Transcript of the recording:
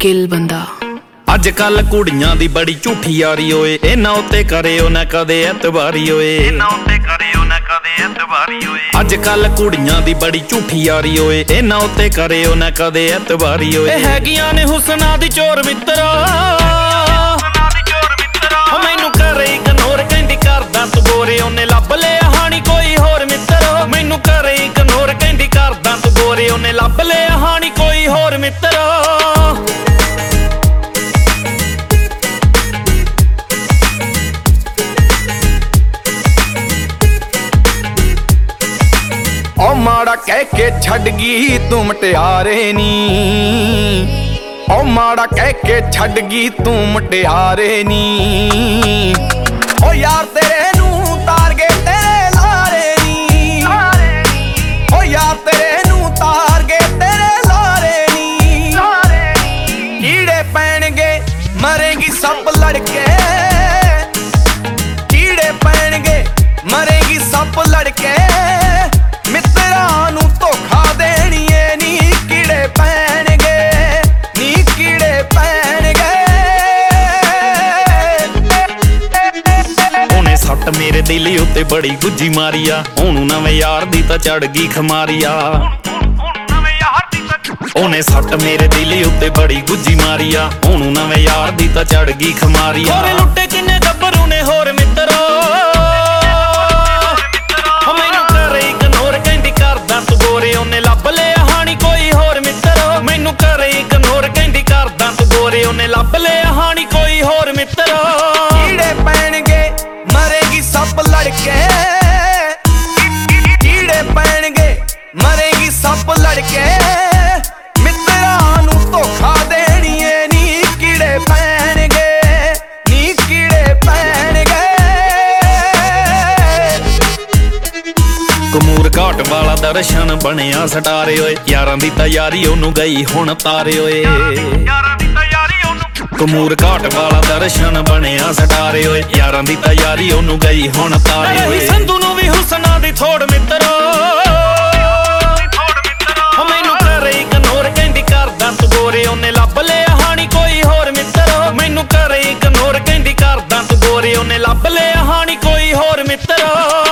मुश्किल बंदा। ਅੱਜ ਕੱਲ ਕੁੜੀਆਂ ਦੀ ਬੜੀ ਝੂਠੀ ਯਾਰੀ ਓਏ, ਇਹਨਾਂ ਉੱਤੇ ਕਰਿਓ ਨਾ ਕਦੇ ਐਤਬਾਰੀ ਓਏ, ਇਹਨਾਂ ਉੱਤੇ ਕਰਿਓ ਨਾ ਕਦੇ ਐਤਬਾਰੀ ਓਏ। ਅੱਜ ਕੱਲ ਕੁੜੀਆਂ ਦੀ ਬੜੀ ਝੂਠੀ ਯਾਰੀ ਓਏ, ਇਹਨਾਂ ਉੱਤੇ ਕਰਿਓ ਨਾ ਕਦੇ ਐਤਬਾਰੀ ਓਏ। ਇਹ ਹੈਗੀਆਂ ਨੇ ਹੁਸਨਾ ਦੀ ਚੋਰ ਮਿੱਤਰਾ, ਮੈਨੂੰ ਕਰੇ ਇਗਨੋਰ ਕਹਿੰਦੀ ਕਰਦਾ ਤੂੰ ਗੋਰੇ, ਉਹਨੇ ਲੱਭ ਲਿਆ ਹਾਣੀ ਕੋਈ ਹੋਰ ਮਿੱਤਰ। ਮੈਨੂੰ ਕਰੇ ਇਗਨੋਰ ਕਹਿੰਦੀ ਕਰਦਾ ਤੂੰ ਗੋਰੇ, ਉਹਨੇ ਲੱਭ ਲਿਆ ਹਾਣੀ ਕੋਈ ਹੋਰ ਮਿੱਤਰ। ਓ ਮਾੜਾ ਕਹਿ ਕੇ ਛੱਡ ਗਈ ਤੂੰ ਮਟਿਆਰੇ ਨੀ, ਓ ਮਾੜਾ ਕਹਿ ਕੇ ਛੱਡ ਗਈ ਤੂੰ ਮਟਿਆਰੇ ਨੀ। ਓ ਯਾਰ ਤੇਰੇ ਨੂੰ ਤਾਰ ਗਏ ਤੇਰੇ ਲਾਰੇ ਨੀ, ਓ ਯਾਰ ਤੇਰੇ ਨੂੰ ਤਾਰ ਗਏ ਤੇਰੇ ਲਾਰੇ ਨੀ। ਕੀੜੇ ਪੈਣਗੇ ਮਰੇਗੀ ਸੱਪ ਲੜਕੇ, ਕੀੜੇ ਪੈਣਗੇ ਮਰੇਗੀ ਸੱਪ ਲੜਕੇ। ਮਿੱਤਰਾਂ ਨੂੰ ਧੋਖਾ ਦੇਣੀਏ ਨੀ ਕੀੜੇ ਪੈਣਗੇ, ਨੀ ਕੀੜੇ ਪੈਣਗੇ। ਉਹਨੇ ਸੱਟ ਮੇਰੇ ਦਿਲ ਉੱਤੇ ਬੜੀ ਗੁੱਜੀ ਮਾਰੀ ਆ, ਉਹਨੂੰ ਨਵੇਂ ਯਾਰ ਦੀ ਤਾਂ ਚੜ ਗਈ ਖਮਾਰੀ ਆ। ਉਹਨੇ ਸੱਟ ਮੇਰੇ ਦਿਲ ਉੱਤੇ ਬੜੀ ਗੁੱਜੀ ਮਾਰੀ ਆ, ਉਹਨੂੰ ਨਵੇਂ ਯਾਰ ਦੀ ਤਾਂ ਚੜ ਗਈ ਖਮਾਰੀ ਆ। ਹੋਰੇ ਲੁੱਟੇ ਕਿੰਨੇ ਗੱਭਰੂ ਨੇ ਹੋਰ ਮਿੱਤਰੋ, ਉਹਨੇ ਲੱਭ ਲਿਆ ਹਾਣੀ ਕੋਈ ਹੋਰ ਮਿੱਤਰ। ਮੈਨੂੰ ਕਰੇ ਇਗਨੋਰ ਕਹਿੰਦੀ ਕਰਦਾ ਤੂੰ ਗੋਰੇ, ਉਹਨੇ ਲੱਭ ਲਿਆ ਹਾਣੀ ਕੋਈ ਹੋਰ ਮਿੱਤਰ। ਕੀੜੇ ਪੈਣਗੇ ਮਰੇਗੀ ਸੱਪ ਲੜਕੇ, ਕੀੜੇ ਪੈਣਗੇ ਮਰੇਗੀ ਸੱਪ ਲੜਕੇ। ਮਿੱਤਰਾਂ ਨੂੰ ਧੋਖਾ ਦੇਣੀਏ ਨੀ ਕੀੜੇ ਪੈਣਗੇ, ਨੀ ਕੀੜੇ ਪੈਣਗੇ। ਕਮੂਰ ਘਾਟ ਵਾਲਾ ਦਰਸ਼ਨ ਬਣਿਆ ਸਟਾਰੇ ਓਏ, ਯਾਰਾਂ ਦੀ ਤੈयारी ਉਹਨੂੰ ਗਈ ਹੁਣ ਤਾਰੇ ਓਏ। ਕਮੂਰ ਘਾਟ ਵਾਲਾ ਦਰਸ਼ਨ ਬਣਿਆ ਸਟਾਰੇ ਓਏ, ਯਾਰਾਂ ਦੀ ਤੈयारी ਉਹਨੂੰ ਗਈ ਹੁਣ ਤਾਰੇ ਓਏ। ਸੰਧੂ ਨੂੰ ਵੀ ਹੁਸਨਾ ਦੀ ਥੋੜ ਮਿੱਤਰੋ, ਮੈਨੂੰ ਕਰੇ ਇਗਨੋਰ ਕਹਿੰਦੀ ਕਰਦਾ ਤੂੰ ਗੋਰੇ, ਉਹਨੇ ਲੱਭ ਲਿਆ ਹਾਣੀ ਕੋਈ ਹੋਰ ਮਿੱਤਰ। ਮੈਨੂੰ ਕਰੇ ਇਗਨੋਰ ਕਹਿੰਦੀ ਕਰਦਾ ਤੂੰ ਗੋਰੇ, ਉਹਨੇ ਲੱਭ ਲਿਆ ਹਾਣੀ ਕੋਈ ਹੋਰ ਮਿੱਤਰ।